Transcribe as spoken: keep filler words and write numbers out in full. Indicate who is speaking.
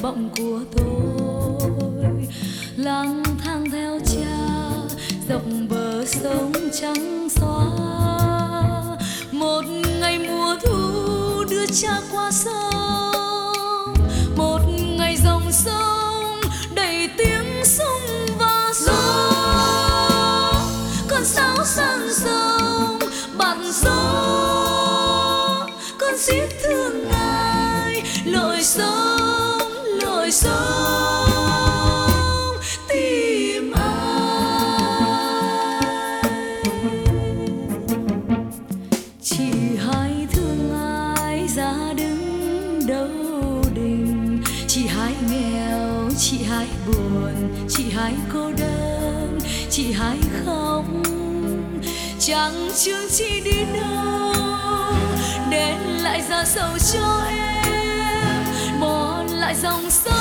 Speaker 1: vọng của tôi. Lang thang theo cha dọc bờ sông trắng xóa, một ngày mùa thu đưa cha qua sông, một ngày dòng sông đầy tiếng sông và gió. Con sáo sang sông bạn gió, con xiết thương ngài lội sông lội sông tìm ai. Chị hai thương ai ra đứng đâu đình, chị hai nghèo chị hai buồn, chị hai cô đơn chị hai khóc. Chẳng chương chi đi đâu để lại ra sầu cho em, bỏ lại dòng sông